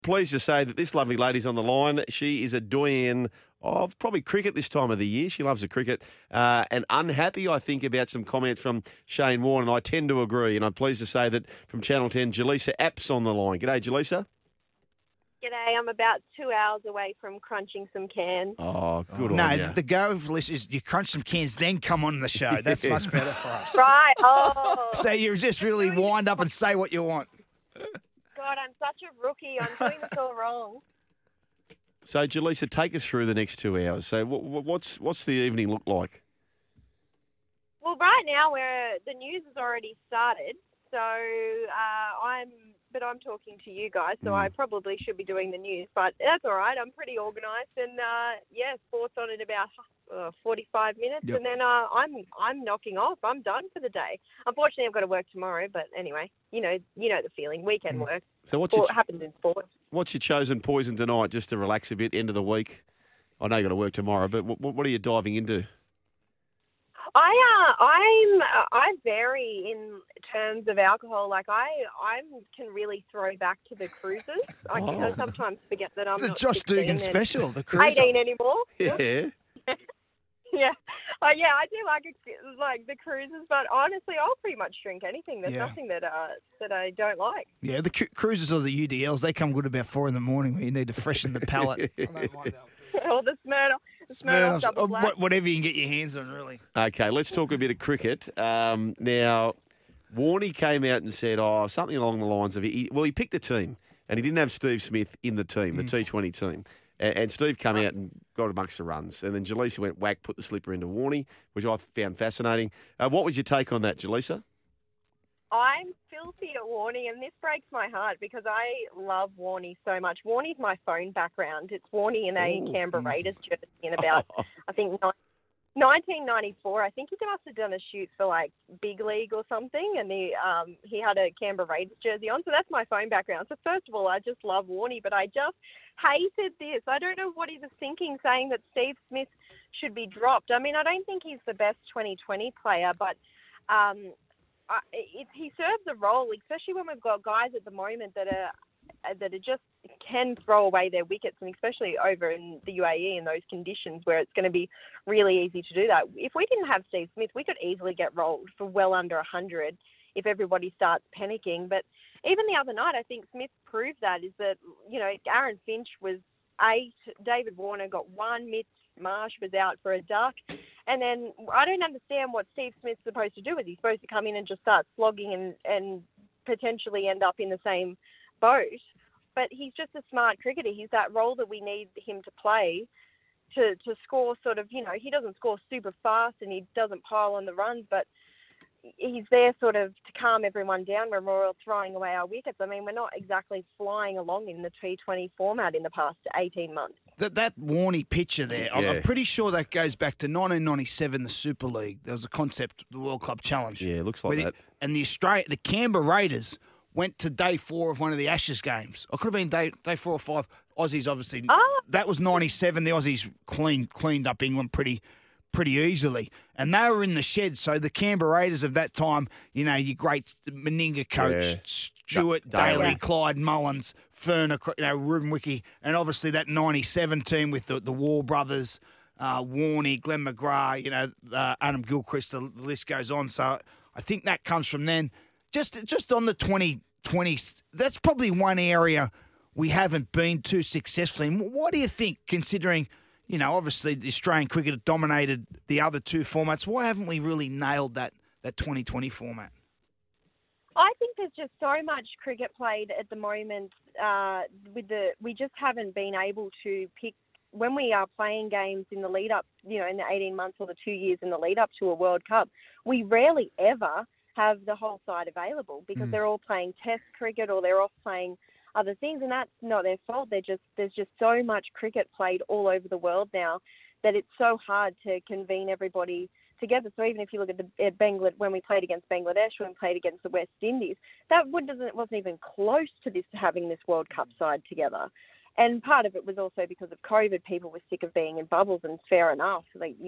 pleased to say that this lovely lady's on the line. She is a doyen of probably cricket this time of the year. She loves the cricket and unhappy, I think, about some comments from Shane Warne, and I tend to agree. And I'm pleased to say that from Channel 10, Jaleesa App's on the line. G'day, Jaleesa. G'day, I'm about 2 hours away from crunching some cans. Oh, good on No, you. the go of list is you crunch some cans, then come on the show. That's much better for us. Right, oh. So you just really wind up and say what you want. God, I'm such a rookie. I'm doing this all wrong. So, Jaleesa, take us through the next 2 hours. So what's the evening look like? Well, right now the news has already started, so I'm talking to you guys, so I probably should be doing the news, but that's all right. I'm pretty organised, and sports on in about 45 minutes, Yep. and then I'm knocking off. I'm done for the day. Unfortunately, I've got to work tomorrow, but anyway, you know the feeling. Weekend work. So What happens in sports? what's your chosen poison tonight, just to relax a bit, end of the week? I know you've got to work tomorrow, but what are you diving into? I vary in terms of alcohol. Like I can really throw back to the cruises. I sometimes forget that I'm The not Josh 16 Dugan and special, the cruiser. 18 anymore. Yeah. Yeah. I do like the cruises, but honestly, I'll pretty much drink anything. There's Yeah. nothing that I don't like. Yeah, the cruisers or the UDLs, they come good about 4 a.m. when you need to freshen the palate. I don't mind that. Or the Smirnoff double black. Whatever you can get your hands on, really. Okay, let's talk a bit of cricket. Now, Warney came out and said, something along the lines of, he picked a team, and he didn't have Steve Smith in the team, the T20 team. And Steve came out and got amongst the runs. And then Jaleesa went whack, put the slipper into Warney, which I found fascinating. What was your take on that, Jaleesa? I'm filthy at Warney, and this breaks my heart because I love Warney so much. Warney's my phone background. It's Warney in a Canberra Raiders jersey in about, I think, 1994. I think he must have done a shoot for like Big League or something, and he had a Canberra Raiders jersey on. So that's my phone background. So first of all, I just love Warney, but I just hated this. I don't know what he was thinking, saying that Steve Smith should be dropped. I mean, I don't think he's the best 2020 player, but he serves a role, especially when we've got guys at the moment that are just can throw away their wickets, and especially over in the UAE in those conditions where it's going to be really easy to do that. If we didn't have Steve Smith, we could easily get rolled for well under 100 if everybody starts panicking. But even the other night, I think Smith proved that, is that, Aaron Finch was 8, David Warner got 1, Mitch Marsh was out for a duck. And then I don't understand what Steve Smith's supposed to do. Is he supposed to come in and just start slogging and potentially end up in the same boat? But he's just a smart cricketer. He's that role that we need him to play to score sort of, he doesn't score super fast and he doesn't pile on the runs, but he's there sort of to calm everyone down when we're all throwing away our wickets. I mean, we're not exactly flying along in the T20 format in the past 18 months. That Warney picture there, I'm pretty sure that goes back to 1997, the Super League. There was a concept, the World Club Challenge. Yeah, it looks like that. And the Canberra Raiders went to day 4 of one of the Ashes games. It could have been day 4 or 5. Aussies, obviously. That was 97. The Aussies cleaned up England pretty easily. And they were in the shed. So the Canberra Raiders of that time, your great Meninga coach, Stuart, Daly, Clyde Mullins, Ferner, Ruben Wiki, and obviously that 97 team with the War brothers, Warney, Glenn McGrath, Adam Gilchrist, the list goes on. So I think that comes from then. Just on the 2020s, that's probably one area we haven't been too successfully. What do you think, considering, obviously the Australian cricket dominated the other 2 formats? Why haven't we really nailed that 2020 format? I think there's just so much cricket played at the moment. We just haven't been able to pick when we are playing games in the lead up, in the 18 months or the 2 years in the lead up to a World Cup. We rarely ever have the whole side available because they're all playing Test cricket or they're off playing other things, and that's not their fault. There's just so much cricket played all over the world now that it's so hard to convene everybody together. So even if you look at when we played against Bangladesh, when we played against the West Indies, that wasn't even close to having this World Cup side together. And part of it was also because of COVID. People were sick of being in bubbles, and fair enough.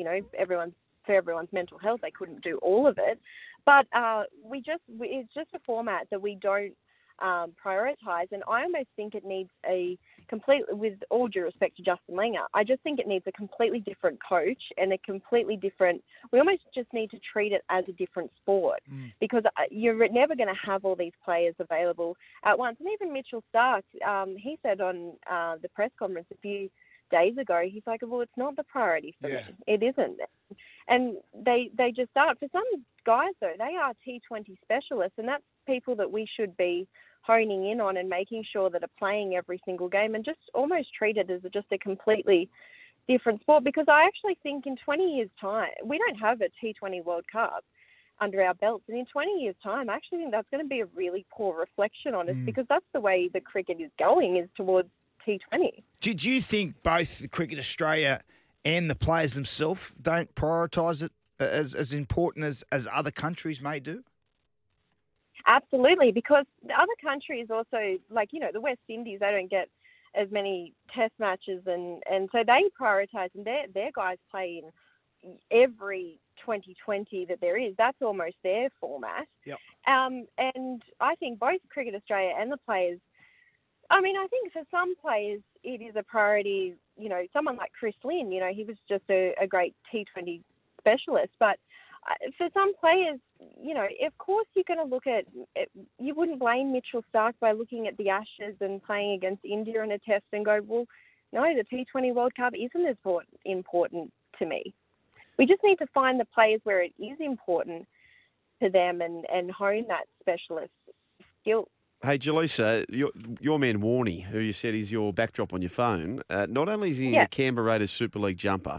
For everyone's mental health, they couldn't do all of it. But it's just a format that we don't prioritised. And I almost think it needs with all due respect to Justin Langer, I just think it needs a completely different coach and a completely different, we almost just need to treat it as a different sport because you're never going to have all these players available at once. And even Mitchell Starc, he said on the press conference a few days ago, he's like, well, it's not the priority for me. It isn't. And they just aren't. For some guys, though, they are T20 specialists, and that's people that we should be honing in on and making sure that are playing every single game and just almost treat it as just a completely different sport. Because I actually think in 20 years' time, we don't have a T20 World Cup under our belts. And in 20 years' time, I actually think that's going to be a really poor reflection on us because that's the way the cricket is going, is towards T20. Do you think both Cricket Australia and the players themselves don't prioritise it as important as other countries may do? Absolutely, because the other countries also, like, the West Indies, they don't get as many test matches, and so they prioritise, and their guys play in every 2020 that there is. That's almost their format. Yep. And I think both Cricket Australia and the players, I think for some players it is a priority. Someone like Chris Lynn, he was just a great T20 specialist, but for some players, of course you're going to look at it. You wouldn't blame Mitchell Starc by looking at the Ashes and playing against India in a test and go, well, no, the T20 World Cup isn't as important to me. We just need to find the players where it is important to them and hone that specialist skill. Hey, Jaleesa, your man Warney, who you said is your backdrop on your phone, not only is he in the Canberra Raiders Super League jumper,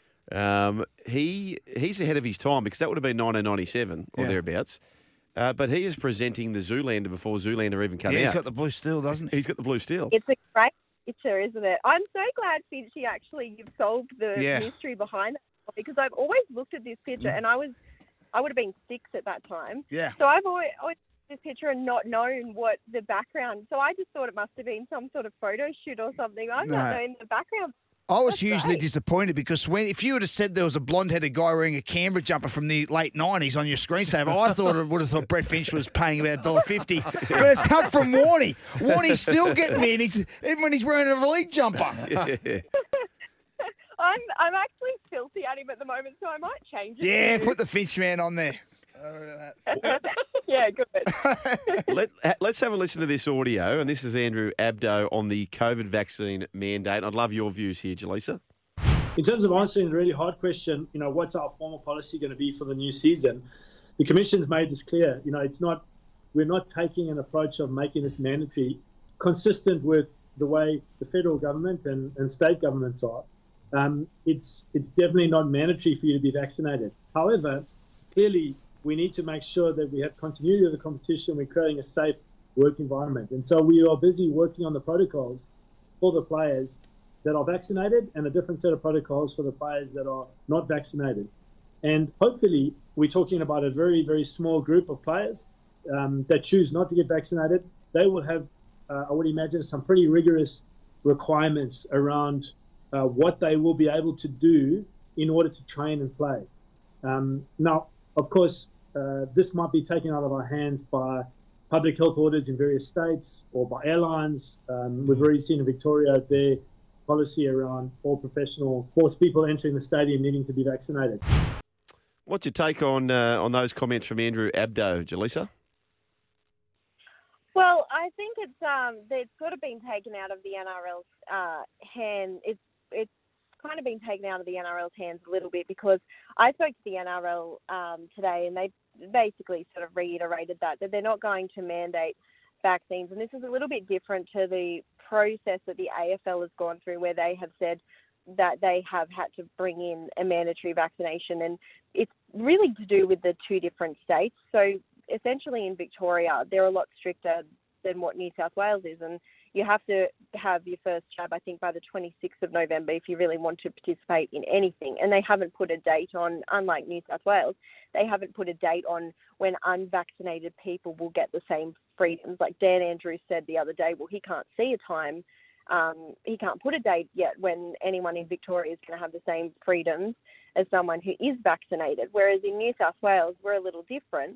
he's ahead of his time because that would have been 1997 or thereabouts. But he is presenting the Zoolander before Zoolander even came out. He's got the blue steel, doesn't he? He's got the blue steel. It's a great picture, isn't it? I'm so glad, Finchy, actually you've solved the mystery behind it, because I've always looked at this picture and I would have been 6 at that time. Yeah. So I've always this picture and not known what the background. So I just thought it must have been some sort of photo shoot or something. I've not known the background. I was hugely disappointed because if you would have said there was a blonde-headed guy wearing a Canberra jumper from the late 90s on your screensaver, I would have thought Brett Finch was paying about $1.50. But it's come from Warney. Warney's still getting me, and even when he's wearing a league jumper. I'm actually filthy at him at the moment, so I might change it. Yeah, put the Finch man on there. Yeah, good. Let's have a listen to this audio, and this is Andrew Abdo on the COVID vaccine mandate. I'd love your views here, Jaleesa. In terms of answering the really hard question, what's our formal policy going to be for the new season? The Commission's made this clear. We're not taking an approach of making this mandatory, consistent with the way the federal government and state governments are. It's definitely not mandatory for you to be vaccinated. However, clearly, we need to make sure that we have continuity of the competition. We're creating a safe work environment. And so we are busy working on the protocols for the players that are vaccinated and a different set of protocols for the players that are not vaccinated. And hopefully we're talking about a very, very small group of players that choose not to get vaccinated. They will have, I would imagine, some pretty rigorous requirements around what they will be able to do in order to train and play. Now, of course, this might be taken out of our hands by public health orders in various states or by airlines. We've already seen in Victoria their policy around all professional sports people entering the stadium needing to be vaccinated. What's your take on those comments from Andrew Abdo, Jaleesa? Well, I think it's sort of been taken out of the NRL's hand. It's kind of been taken out of the NRL's hands a little bit, because I spoke to the NRL today, and they basically sort of reiterated that they're not going to mandate vaccines. And this is a little bit different to the process that the AFL has gone through, where they have said that they have had to bring in a mandatory vaccination. And it's really to do with the two different states. So essentially in Victoria, they're a lot stricter than what New South Wales is. And you have to have your first jab, I think, by the 26th of November if you really want to participate in anything. And they haven't put a date on, unlike New South Wales, they haven't put a date on when unvaccinated people will get the same freedoms. Like Dan Andrews said the other day, well, he can't see a time, he can't put a date yet when anyone in Victoria is going to have the same freedoms as someone who is vaccinated. Whereas in New South Wales, we're a little different.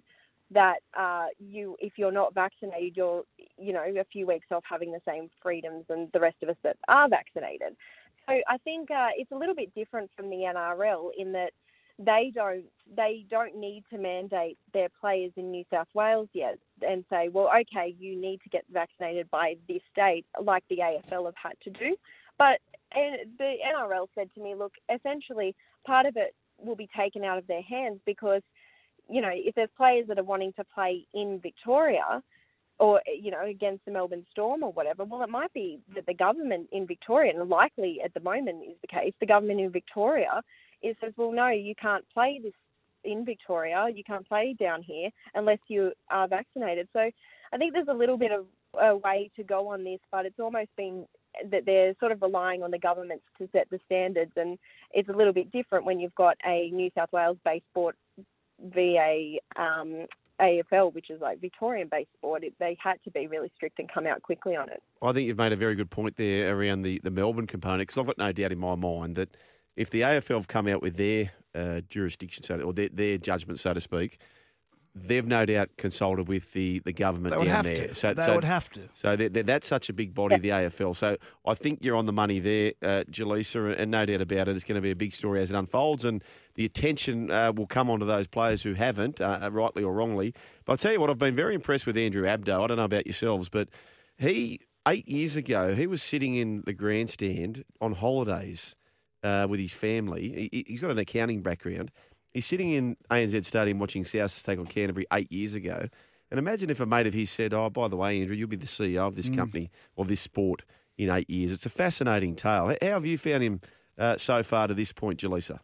that if you're not vaccinated, you're, a few weeks off having the same freedoms and the rest of us that are vaccinated. So I think it's a little bit different from the NRL in that they don't need to mandate their players in New South Wales yet and say, well, okay, you need to get vaccinated by this date, like the AFL have had to do. But the NRL said to me, look, essentially part of it will be taken out of their hands because, if there's players that are wanting to play in Victoria or, against the Melbourne Storm or whatever, well, it might be that the government in Victoria, and likely at the moment is the case, the government in Victoria says, well, no, you can't play this in Victoria, you can't play down here unless you are vaccinated. So I think there's a little bit of a way to go on this, but it's almost been that they're sort of relying on the governments to set the standards, and it's a little bit different when you've got a New South Wales-based sport via AFL, which is like Victorian-based sport. They had to be really strict and come out quickly on it. I think you've made a very good point there around the Melbourne component, because I've got no doubt in my mind that if the AFL have come out with their jurisdiction, or their judgment, so to speak, they've no doubt consulted with the government down there. They would have to. So that's such a big body, the AFL. So I think you're on the money there, Jaleesa, and no doubt about it. It's going to be a big story as it unfolds, and the attention will come onto those players who haven't, rightly or wrongly. But I'll tell you what, I've been very impressed with Andrew Abdo. I don't know about yourselves, but 8 years ago, he was sitting in the grandstand on holidays with his family. He's got an accounting background. He's sitting in ANZ Stadium watching South take on Canterbury 8 years ago. And imagine if a mate of his said, oh, by the way, Andrew, you'll be the CEO of this company or this sport in 8 years. It's a fascinating tale. How have you found him so far to this point, Jaleesa?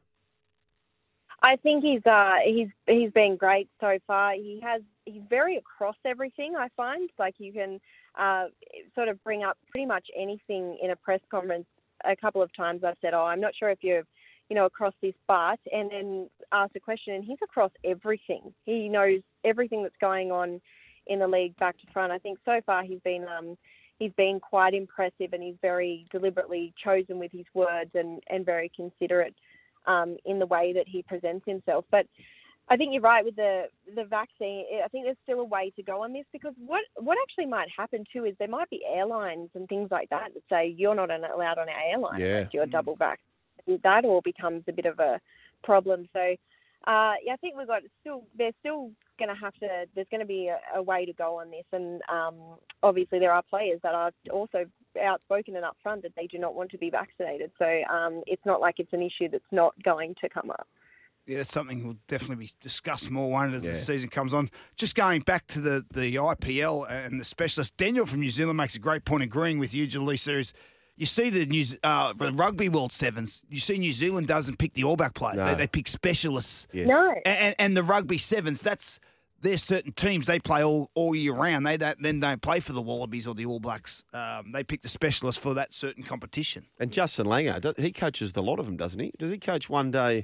I think he's been great so far. He's very across everything, I find. Like you can sort of bring up pretty much anything in a press conference. A couple of times I've said, I'm not sure if you're across this, but, and then ask a question, and he's across everything. He knows everything that's going on in the league back to front. I think so far he's been quite impressive, and he's very deliberately chosen with his words and very considerate in the way that he presents himself. But I think you're right with the vaccine. I think there's still a way to go on this, because what actually might happen too is there might be airlines and things like that say you're not allowed on our airline unless you're double vaxxed. That all becomes a bit of a problem. So, I think there's still going to have to, there's going to be a way to go on this. And obviously there are players that are also outspoken and upfront that they do not want to be vaccinated. So it's not like it's an issue that's not going to come up. Yeah, that's something we'll definitely be discussed more, won't it, as the season comes on. Just going back to the IPL and the specialist, Daniel from New Zealand makes a great point, agreeing with you, Jaleesa, is you see the Rugby World Sevens, you see New Zealand doesn't pick the All Black players. No. They pick specialists. Yes. No. And the Rugby Sevens, there's certain teams they play all year round. They don't play for the Wallabies or the All Blacks. They pick the specialists for that certain competition. And Justin Langer, he coaches a lot of them, doesn't he? Does he coach one day?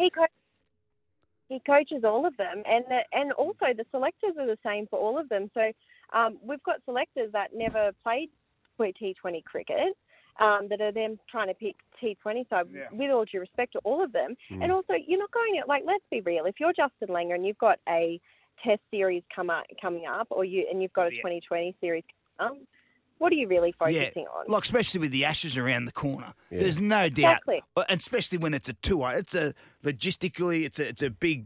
He coaches all of them, and also the selectors are the same for all of them. So we've got selectors that never played T20 cricket, that are them trying to pick T20. So with all due respect to all of them, and also you're not going to, like, let's be real. If you're Justin Langer and you've got a Test series coming up, and you've got a 2020 series coming up, what are you really focusing on? Like, especially with the Ashes around the corner. Yeah. There's no doubt. Exactly. And especially when it's a tour. It's logistically, it's a big,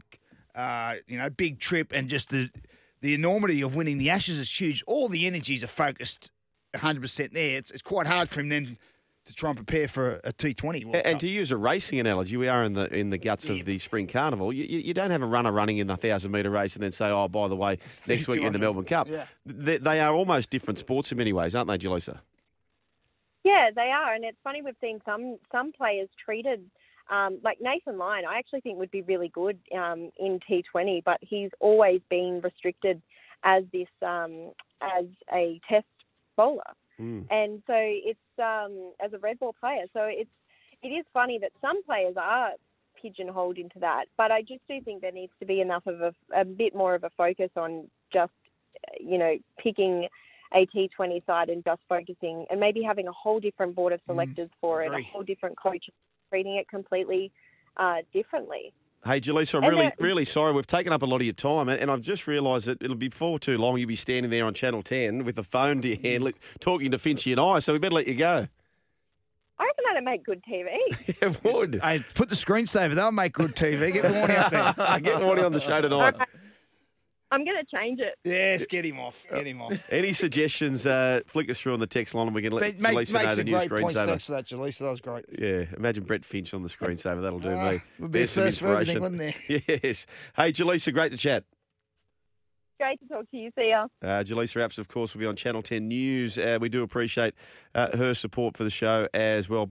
big trip, and just the enormity of winning the Ashes is huge. All the energies are focused 100% there. It's quite hard for him then to try and prepare for a T20 World and Cup. To use a racing analogy, we are in the guts of the Spring Carnival. You don't have a runner running in the 1,000-metre race and then say, oh, by the way, next week in the Melbourne Cup. Yeah. They are almost different sports in many ways, aren't they, Jaleesa? Yeah, they are. And it's funny, we've seen some players treated, like Nathan Lyon, I actually think would be really good in T20, but he's always been restricted as this as a test bowler. And so it's as a red ball player. So it is funny that some players are pigeonholed into that, but I just do think there needs to be enough of a bit more of a focus on just picking a T20 side and just focusing, and maybe having a whole different board of selectors for it, a whole different coach treating it completely differently. Hey, Jaleesa, I'm really sorry. We've taken up a lot of your time, and I've just realised that it'll be before too long you'll be standing there on Channel 10 with the phone to your hand, talking to Finchy and I, so we better let you go. I reckon that'd make good TV. It would. Hey, put the screensaver. That'll make good TV. Get Warnie up there. Get Warnie on the show tonight. I'm going to change it. Yes, get him off. Get him off. Any suggestions, flick us through on the text line and we can let Make Jaleesa know the some new great points. screensaver. Thanks for that, Jaleesa. That was great. Yeah, imagine Brett Finch on the screensaver. That'll do me. Would be There's some first for everything, inspiration. wouldn't there? Yes. Hey, Jaleesa, great to chat. Great to talk to you. See ya. Jaleesa Apps, of course, will be on Channel 10 News. We do appreciate her support for the show as well.